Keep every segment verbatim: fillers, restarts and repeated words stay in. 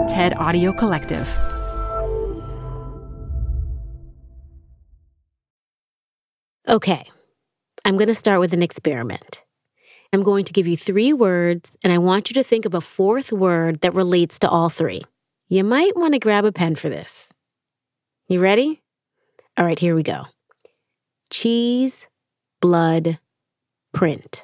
TED Audio Collective. Okay, I'm going to start with an experiment. I'm going to give you three words, and I want you to think of a fourth word that relates to all three. You might want to grab a pen for this. You ready? All right, here we go. Cheese, blood, print.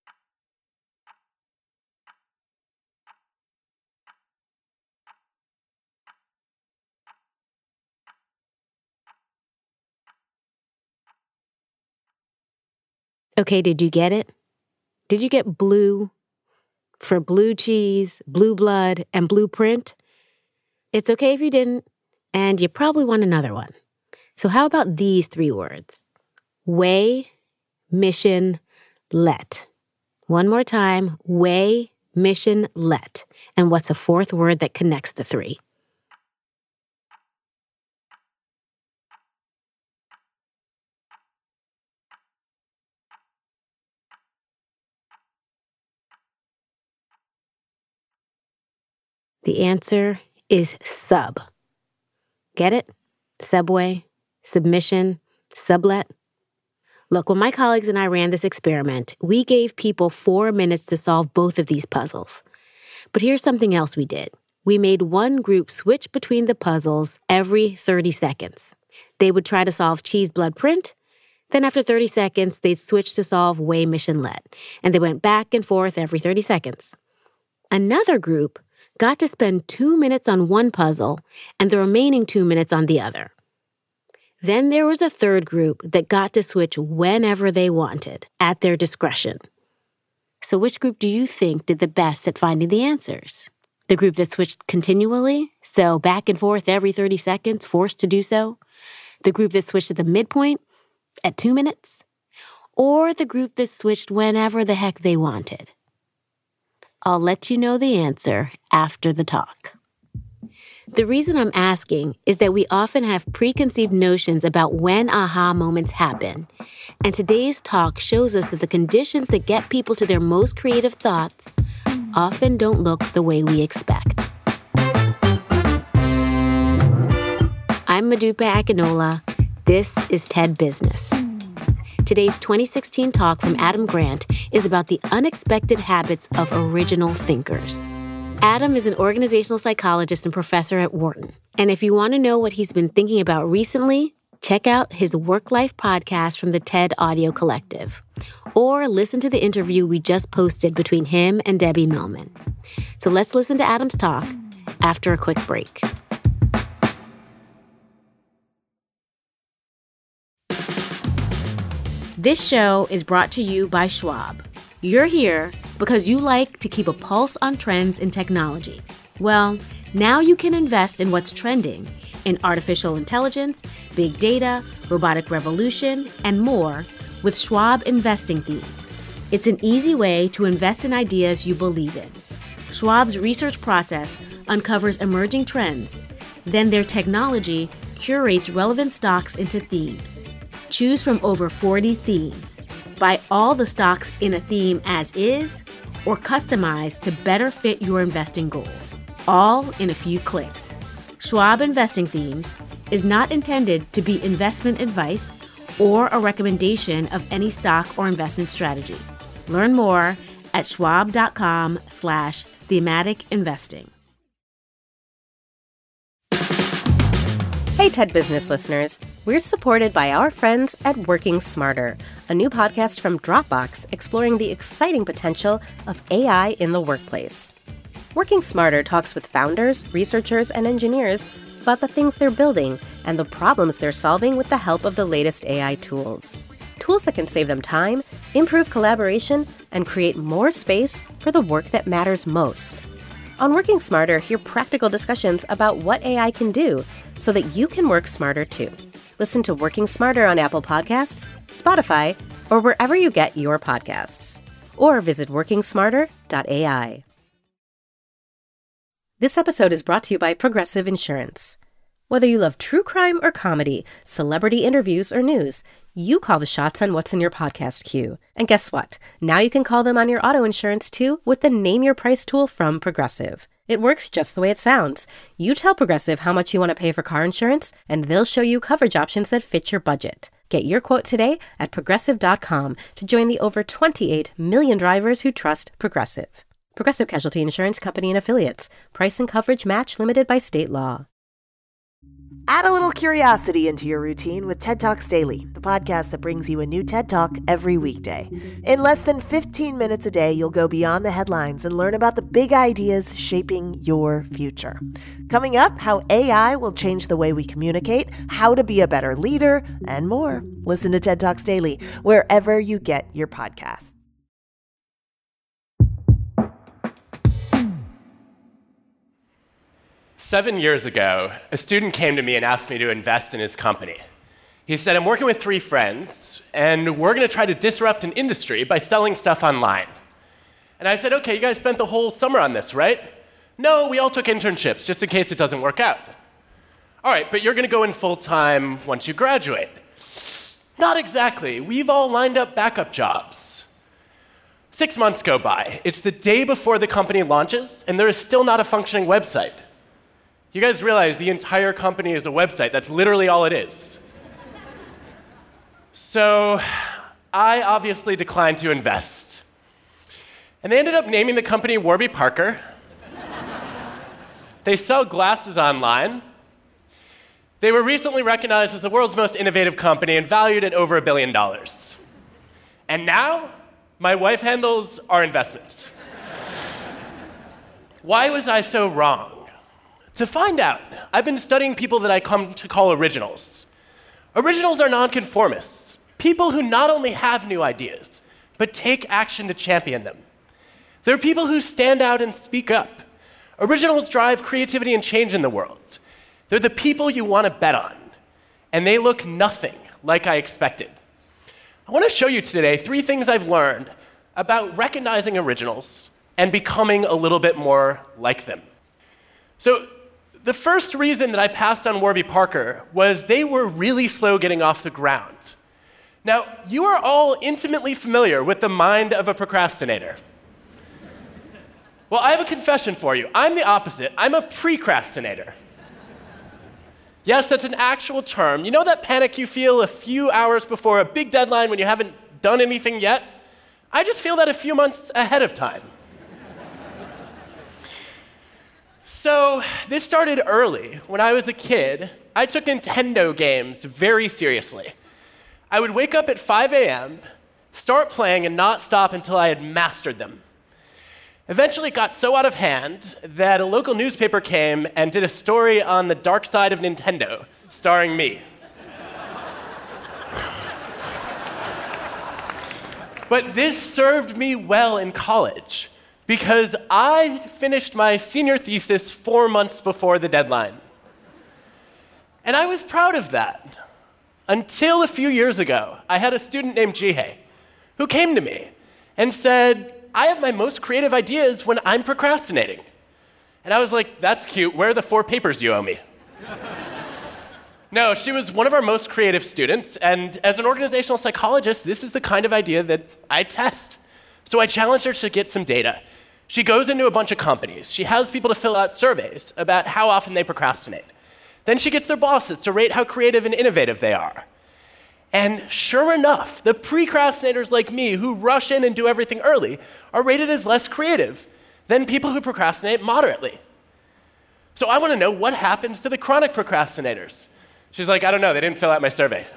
Okay, did you get it? Did you get blue for blue cheese, blue blood, and blue print? It's okay if you didn't, and you probably want another one. So how about these three words? Way, mission, let. One more time, way, mission, let. And what's a fourth word that connects the three? The answer is sub. Get it? Subway, submission, sublet. Look, when my colleagues and I ran this experiment, we gave people four minutes to solve both of these puzzles. But here's something else we did. We made one group switch between the puzzles every thirty seconds. They would try to solve cheese, blood, print. Then after thirty seconds, they'd switch to solve way, mission, let. And they went back and forth every thirty seconds. Another group got to spend two minutes on one puzzle and the remaining two minutes on the other. Then there was a third group that got to switch whenever they wanted, at their discretion. So which group do you think did the best at finding the answers? The group that switched continually, so back and forth every thirty seconds, forced to do so? The group that switched at the midpoint, at two minutes? Or the group that switched whenever the heck they wanted? I'll let you know the answer after the talk. The reason I'm asking is that we often have preconceived notions about when aha moments happen, and today's talk shows us that the conditions that get people to their most creative thoughts often don't look the way we expect. I'm Modupe Akinola. This is TED Business. Today's twenty sixteen talk from Adam Grant is about the unexpected habits of original thinkers. Adam is an organizational psychologist and professor at Wharton. And if you want to know what he's been thinking about recently, check out his Work-Life podcast from the TED Audio Collective. Or listen to the interview we just posted between him and Debbie Millman. So let's listen to Adam's talk after a quick break. This show is brought to you by Schwab. You're here because you like to keep a pulse on trends in technology. Well, now you can invest in what's trending in artificial intelligence, big data, robotic revolution, and more with Schwab Investing Themes. It's an easy way to invest in ideas you believe in. Schwab's research process uncovers emerging trends. Then their technology curates relevant stocks into themes. Choose from over forty themes. Buy all the stocks in a theme as is or customize to better fit your investing goals. All in a few clicks. Schwab Investing Themes is not intended to be investment advice or a recommendation of any stock or investment strategy. Learn more at schwab.com slash thematic investing. Hey, TED Business listeners. We're supported by our friends at Working Smarter, a new podcast from Dropbox exploring the exciting potential of A I in the workplace. Working Smarter talks with founders, researchers, and engineers about the things they're building and the problems they're solving with the help of the latest A I tools. Tools that can save them time, improve collaboration, and create more space for the work that matters most. On Working Smarter, hear practical discussions about what A I can do so that you can work smarter too. Listen to Working Smarter on Apple Podcasts, Spotify, or wherever you get your podcasts. Or visit working smarter dot A I. This episode is brought to you by Progressive Insurance. Whether you love true crime or comedy, celebrity interviews or news, you call the shots on what's in your podcast queue. And guess what? Now you can call them on your auto insurance too with the Name Your Price tool from Progressive. It works just the way it sounds. You tell Progressive how much you want to pay for car insurance, and they'll show you coverage options that fit your budget. Get your quote today at progressive dot com to join the over twenty-eight million drivers who trust Progressive. Progressive Casualty Insurance Company and Affiliates. Price and coverage match limited by state law. Add a little curiosity into your routine with TED Talks Daily, the podcast that brings you a new TED Talk every weekday. In less than fifteen minutes a day, you'll go beyond the headlines and learn about the big ideas shaping your future. Coming up, how A I will change the way we communicate, how to be a better leader, and more. Listen to TED Talks Daily wherever you get your podcasts. Seven years ago, a student came to me and asked me to invest in his company. He said, I'm working with three friends, and we're going to try to disrupt an industry by selling stuff online. And I said, okay, you guys spent the whole summer on this, right? No, we all took internships, just in case it doesn't work out. All right, but you're going to go in full-time once you graduate. Not exactly. We've all lined up backup jobs. Six months go by. It's the day before the company launches, and there is still not a functioning website. You guys realize the entire company is a website. That's literally all it is. So I obviously declined to invest. And they ended up naming the company Warby Parker. They sell glasses online. They were recently recognized as the world's most innovative company and valued at over a billion dollars. And now, my wife handles our investments. Why was I so wrong? To find out, I've been studying people that I come to call originals. Originals are nonconformists, people who not only have new ideas, but take action to champion them. They're people who stand out and speak up. Originals drive creativity and change in the world. They're the people you want to bet on, and they look nothing like I expected. I want to show you today three things I've learned about recognizing originals and becoming a little bit more like them. So, the first reason that I passed on Warby Parker was they were really slow getting off the ground. Now, you are all intimately familiar with the mind of a procrastinator. Well, I have a confession for you. I'm the opposite. I'm a precrastinator. Yes, that's an actual term. You know that panic you feel a few hours before a big deadline when you haven't done anything yet? I just feel that a few months ahead of time. So this started early. When I was a kid, I took Nintendo games very seriously. I would wake up at five a.m., start playing, and not stop until I had mastered them. Eventually, it got so out of hand that a local newspaper came and did a story on the dark side of Nintendo, starring me. But this served me well in college, because I finished my senior thesis four months before the deadline. And I was proud of that. Until a few years ago, I had a student named Jihei who came to me and said, I have my most creative ideas when I'm procrastinating. And I was like, that's cute. Where are the four papers you owe me? No, she was one of our most creative students, and as an organizational psychologist, this is the kind of idea that I test. So I challenged her to get some data. She goes into a bunch of companies. She has people to fill out surveys about how often they procrastinate. Then she gets their bosses to rate how creative and innovative they are. And sure enough, the precrastinators like me who rush in and do everything early are rated as less creative than people who procrastinate moderately. So I want to know what happens to the chronic procrastinators. She's like, I don't know, they didn't fill out my survey.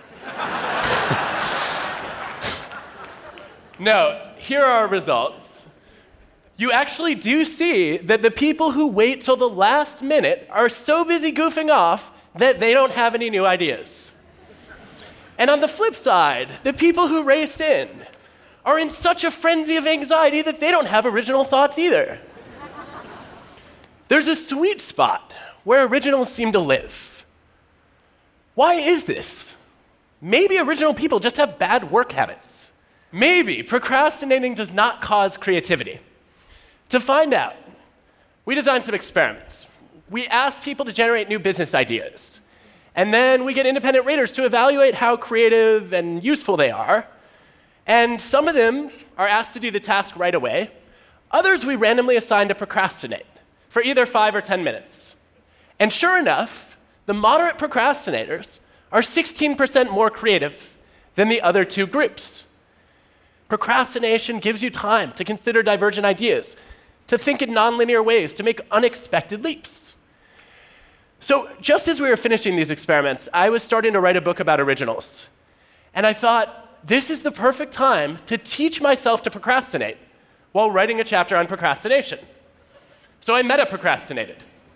No, here are our results. You actually do see that the people who wait till the last minute are so busy goofing off that they don't have any new ideas. And on the flip side, the people who race in are in such a frenzy of anxiety that they don't have original thoughts either. There's a sweet spot where originals seem to live. Why is this? Maybe original people just have bad work habits. Maybe procrastinating does not cause creativity. To find out, we designed some experiments. We asked people to generate new business ideas. And then we get independent raters to evaluate how creative and useful they are. And some of them are asked to do the task right away. Others we randomly assign to procrastinate. for either five or ten minutes. And sure enough, the moderate procrastinators are sixteen percent more creative than the other two groups. Procrastination gives you time to consider divergent ideas, to think in nonlinear ways, to make unexpected leaps. So just as we were finishing these experiments, I was starting to write a book about originals. And I thought, this is the perfect time to teach myself to procrastinate while writing a chapter on procrastination. So I meta-procrastinated.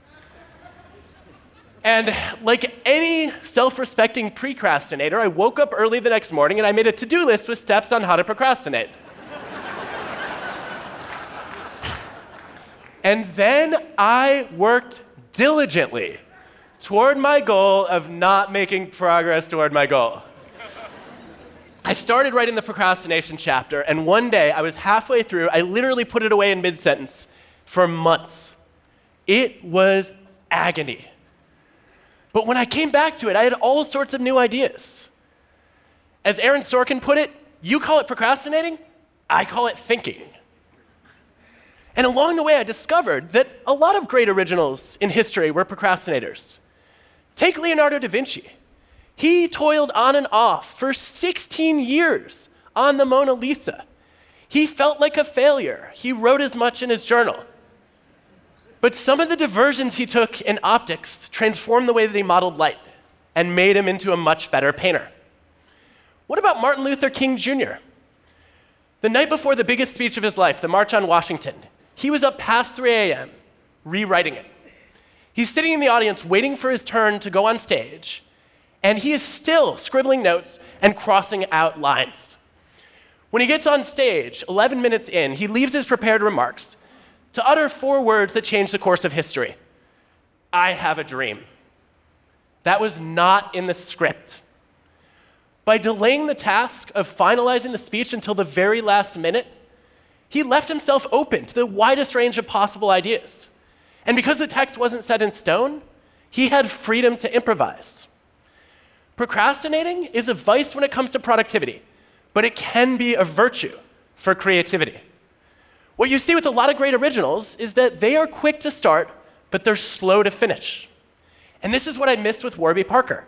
And like any self-respecting precrastinator, I woke up early the next morning and I made a to-do list with steps on how to procrastinate. And then I worked diligently toward my goal of not making progress toward my goal. I started writing the procrastination chapter, and one day I was halfway through, I literally put it away in mid-sentence for months. It was agony. But when I came back to it, I had all sorts of new ideas. As Aaron Sorkin put it, you call it procrastinating, I call it thinking. And along the way, I discovered that a lot of great originals in history were procrastinators. Take Leonardo da Vinci. He toiled on and off for sixteen years on the Mona Lisa. He felt like a failure. He wrote as much in his journal. But some of the diversions he took in optics transformed the way that he modeled light and made him into a much better painter. What about Martin Luther King Junior? The night before the biggest speech of his life, the March on Washington, he was up past three a.m. rewriting it. He's sitting in the audience waiting for his turn to go on stage, and he is still scribbling notes and crossing out lines. When he gets on stage, eleven minutes in, he leaves his prepared remarks to utter four words that change the course of history. I have a dream. That was not in the script. By delaying the task of finalizing the speech until the very last minute, he left himself open to the widest range of possible ideas. And because the text wasn't set in stone, he had freedom to improvise. Procrastinating is a vice when it comes to productivity, but it can be a virtue for creativity. What you see with a lot of great originals is that they are quick to start, but they're slow to finish. And this is what I missed with Warby Parker.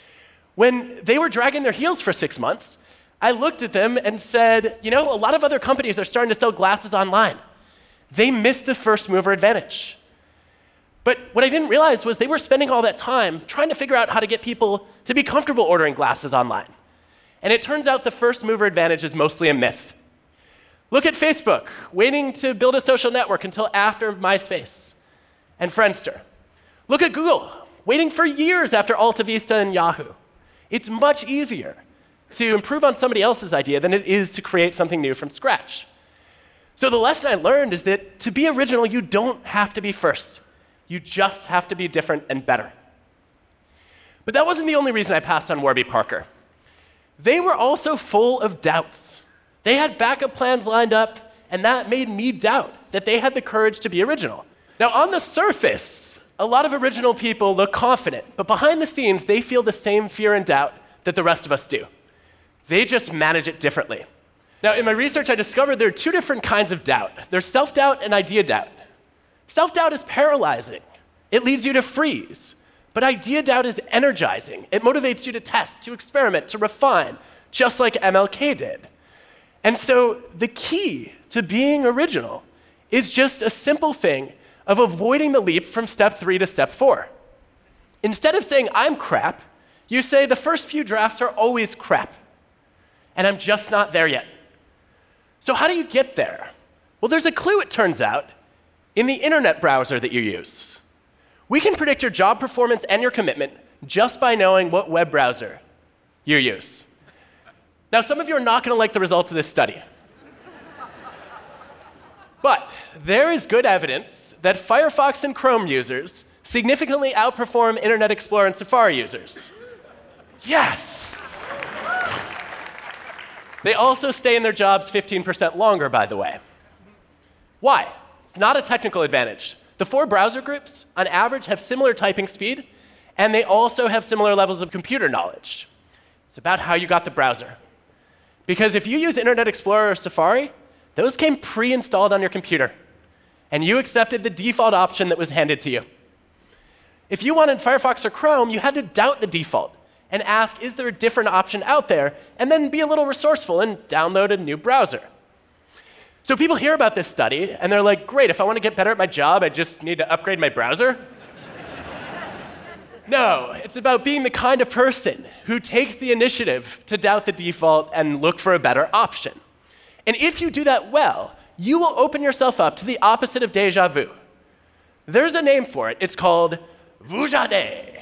When they were dragging their heels for six months, I looked at them and said, you know, a lot of other companies are starting to sell glasses online. They missed the first mover advantage. But what I didn't realize was they were spending all that time trying to figure out how to get people to be comfortable ordering glasses online. And it turns out the first mover advantage is mostly a myth. Look at Facebook, waiting to build a social network until after MySpace and Friendster. Look at Google, waiting for years after Alta Vista and Yahoo. It's much easier to improve on somebody else's idea than it is to create something new from scratch. So the lesson I learned is that to be original, you don't have to be first. You just have to be different and better. But that wasn't the only reason I passed on Warby Parker. They were also full of doubts. They had backup plans lined up, and that made me doubt that they had the courage to be original. Now, on the surface, a lot of original people look confident, but behind the scenes, they feel the same fear and doubt that the rest of us do. They just manage it differently. Now, in my research, I discovered there are two different kinds of doubt. There's self-doubt and idea doubt. Self-doubt is paralyzing. It leads you to freeze. But idea doubt is energizing. It motivates you to test, to experiment, to refine, just like M L K did. And so the key to being original is just a simple thing of avoiding the leap from step three to step four. Instead of saying, I'm crap, you say the first few drafts are always crap, and I'm just not there yet. So how do you get there? Well, there's a clue, it turns out, in the internet browser that you use. We can predict your job performance and your commitment just by knowing what web browser you use. Now, some of you are not going to like the results of this study. But there is good evidence that Firefox and Chrome users significantly outperform Internet Explorer and Safari users. Yes! They also stay in their jobs fifteen percent longer, by the way. Why? It's not a technical advantage. The four browser groups, on average, have similar typing speed, and they also have similar levels of computer knowledge. It's about how you got the browser. Because if you use Internet Explorer or Safari, those came pre-installed on your computer. and you accepted the default option that was handed to you. If you wanted Firefox or Chrome, you had to doubt the default and ask, is there a different option out there? And then be a little resourceful and download a new browser. So people hear about this study, and they're like, great, if I want to get better at my job, I just need to upgrade my browser? No, it's about being the kind of person who takes the initiative to doubt the default and look for a better option. And if you do that well, you will open yourself up to the opposite of déjà vu. There's a name for it. It's called Vujade.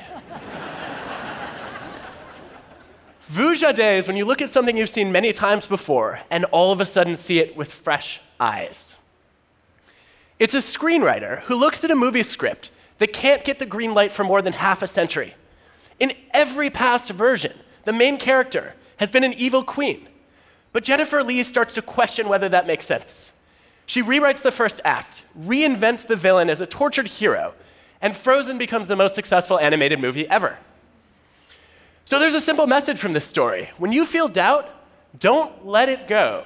Vujade is when you look at something you've seen many times before and all of a sudden see it with fresh eyes. It's a screenwriter who looks at a movie script that can't get the green light for more than half a century. In every past version, the main character has been an evil queen. But Jennifer Lee starts to question whether that makes sense. She rewrites the first act, reinvents the villain as a tortured hero, and Frozen becomes the most successful animated movie ever. So there's a simple message from this story. When you feel doubt, don't let it go.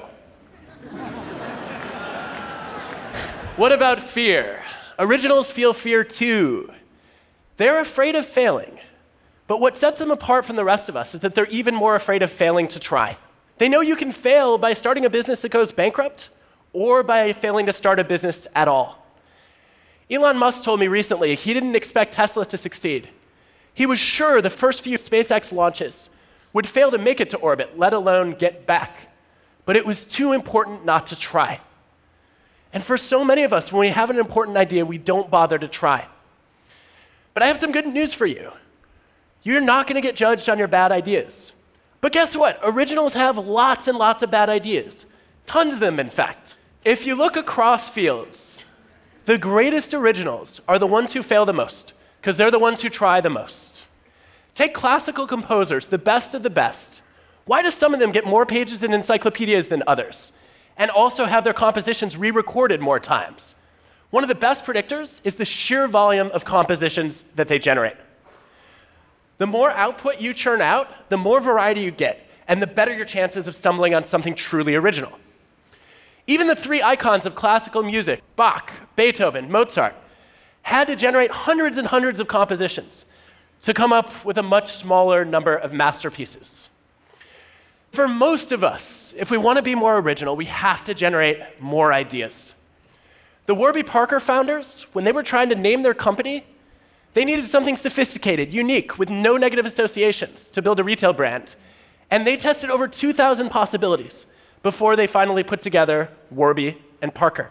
What about fear? Originals feel fear too. They're afraid of failing. But what sets them apart from the rest of us is that they're even more afraid of failing to try. They know you can fail by starting a business that goes bankrupt or by failing to start a business at all. Elon Musk told me recently he didn't expect Tesla to succeed. He was sure the first few SpaceX launches would fail to make it to orbit, let alone get back. But it was too important not to try. And for so many of us, when we have an important idea, we don't bother to try. But I have some good news for you. You're not going to get judged on your bad ideas. But guess what? Originals have lots and lots of bad ideas. Tons of them, in fact. If you look across fields, the greatest originals are the ones who fail the most, because they're the ones who try the most. Take classical composers, the best of the best. Why do some of them get more pages in encyclopedias than others, and also have their compositions re-recorded more times? One of the best predictors is the sheer volume of compositions that they generate. The more output you churn out, the more variety you get, and the better your chances of stumbling on something truly original. Even the three icons of classical music, Bach, Beethoven, Mozart, had to generate hundreds and hundreds of compositions to come up with a much smaller number of masterpieces. For most of us, if we want to be more original, we have to generate more ideas. The Warby Parker founders, when they were trying to name their company, they needed something sophisticated, unique, with no negative associations to build a retail brand. And they tested over two thousand possibilities before they finally put together Warby and Parker.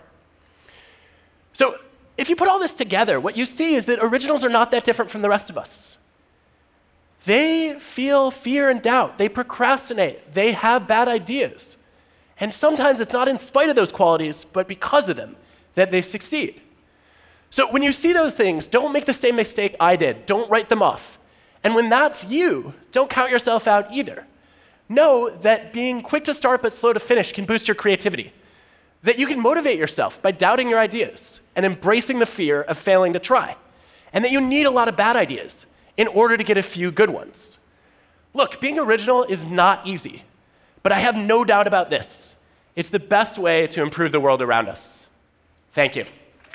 So if you put all this together, what you see is that originals are not that different from the rest of us. They feel fear and doubt. They procrastinate. They have bad ideas. And sometimes it's not in spite of those qualities, but because of them, that they succeed. So when you see those things, don't make the same mistake I did. Don't write them off. And when that's you, don't count yourself out either. Know that being quick to start but slow to finish can boost your creativity. That you can motivate yourself by doubting your ideas and embracing the fear of failing to try. And that you need a lot of bad ideas in order to get a few good ones. Look, being original is not easy, but I have no doubt about this. It's the best way to improve the world around us. Thank you.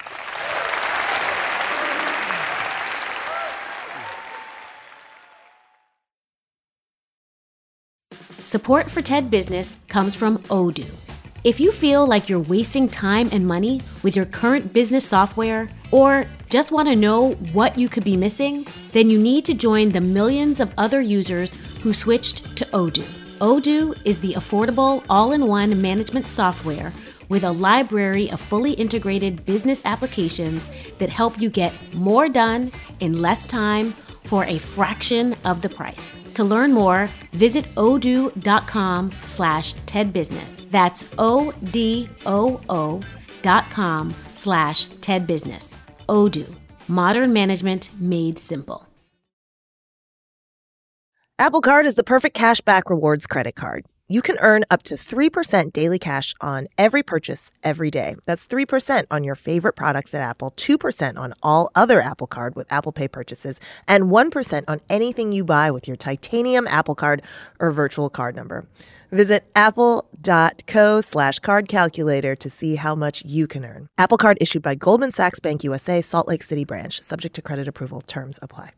Support for TED Business comes from Odoo. If you feel like you're wasting time and money with your current business software, or just want to know what you could be missing, then you need to join the millions of other users who switched to Odoo. Odoo is the affordable all-in-one management software with a library of fully integrated business applications that help you get more done in less time for a fraction of the price. To learn more, visit odoo.com slash tedbusiness. That's O-D-O-O dot com slash tedbusiness. Odoo, modern management made simple. Apple Card is the perfect cashback rewards credit card. You can earn up to three percent daily cash on every purchase every day. That's three percent on your favorite products at Apple, two percent on all other Apple Card with Apple Pay purchases, and one percent on anything you buy with your titanium Apple Card or virtual card number. Visit apple.co slash card calculator to see how much you can earn. Apple Card issued by Goldman Sachs Bank U S A, Salt Lake City branch. Subject to credit approval. Terms apply.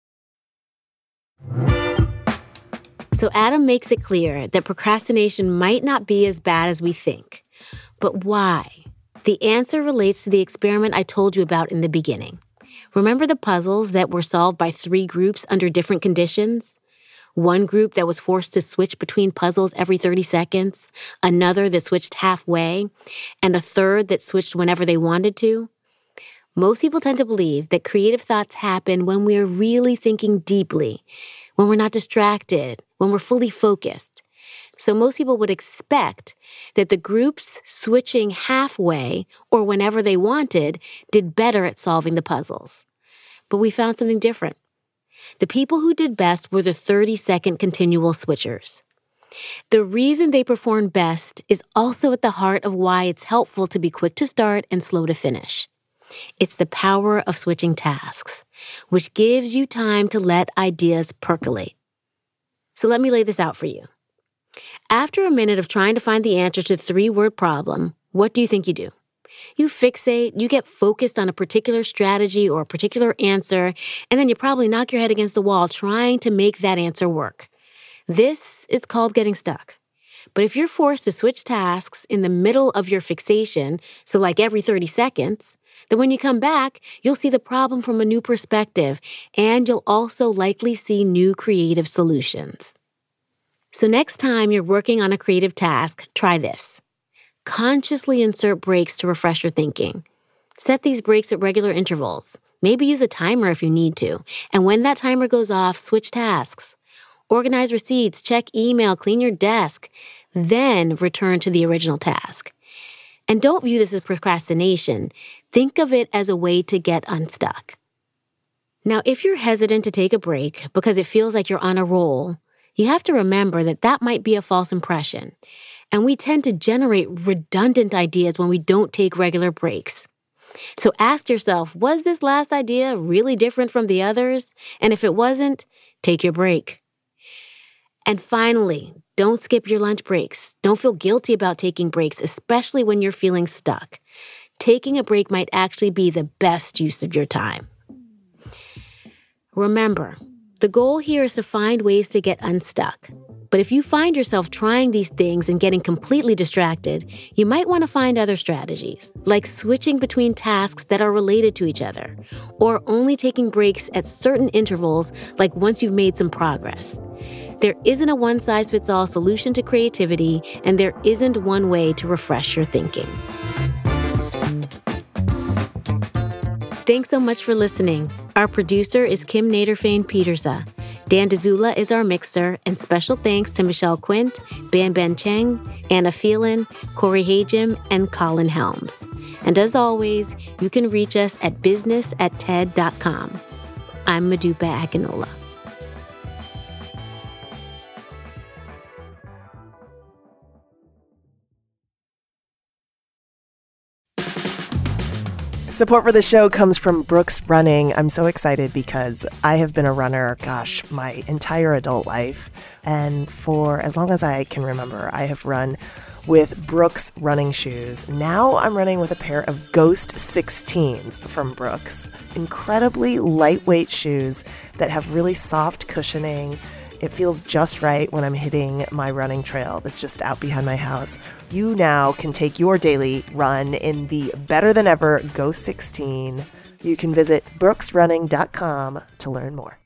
So Adam makes it clear that procrastination might not be as bad as we think. But why? The answer relates to the experiment I told you about in the beginning. Remember the puzzles that were solved by three groups under different conditions? One group that was forced to switch between puzzles every thirty seconds, another that switched halfway, and a third that switched whenever they wanted to? Most people tend to believe that creative thoughts happen when we're really thinking deeply, when we're not distracted, when we're fully focused. So most people would expect that the groups switching halfway or whenever they wanted did better at solving the puzzles. But we found something different. The people who did best were the thirty-second continual switchers. The reason they performed best is also at the heart of why it's helpful to be quick to start and slow to finish. It's the power of switching tasks, which gives you time to let ideas percolate. So let me lay this out for you. After a minute of trying to find the answer to the three-word problem, what do you think you do? You fixate, you get focused on a particular strategy or a particular answer, and then you probably knock your head against the wall trying to make that answer work. This is called getting stuck. But if you're forced to switch tasks in the middle of your fixation, so like every thirty seconds, then when you come back, you'll see the problem from a new perspective, and you'll also likely see new creative solutions. So next time you're working on a creative task, try this. Consciously insert breaks to refresh your thinking. Set these breaks at regular intervals. Maybe use a timer if you need to. And when that timer goes off, switch tasks. Organize receipts, check email, clean your desk. Then return to the original task. And don't view this as procrastination. Think of it as a way to get unstuck. Now, if you're hesitant to take a break because it feels like you're on a roll, you have to remember that that might be a false impression. And we tend to generate redundant ideas when we don't take regular breaks. So ask yourself, was this last idea really different from the others? And if it wasn't, take your break. And finally, don't skip your lunch breaks. Don't feel guilty about taking breaks, especially when you're feeling stuck. Taking a break might actually be the best use of your time. Remember, the goal here is to find ways to get unstuck. But if you find yourself trying these things and getting completely distracted, you might want to find other strategies, like switching between tasks that are related to each other, or only taking breaks at certain intervals, like once you've made some progress. There isn't a one-size-fits-all solution to creativity, and there isn't one way to refresh your thinking. Thanks so much for listening. Our producer is Kim Naderfane-Petersa. Dan DeZula is our mixer, and special thanks to Michelle Quint, Ban Ben Cheng, Anna Phelan, Corey Hajim, and Colin Helms. And as always, you can reach us at business at ted dot com. I'm Modupe Akinola. Support for the show comes from Brooks Running. I'm so excited because I have been a runner, gosh, my entire adult life. And for as long as I can remember, I have run with Brooks running shoes. Now I'm running with a pair of Ghost sixteens from Brooks. Incredibly lightweight shoes that have really soft cushioning. It feels just right when I'm hitting my running trail that's just out behind my house. You now can take your daily run in the better than ever Ghost sixteen. You can visit brooks running dot com to learn more.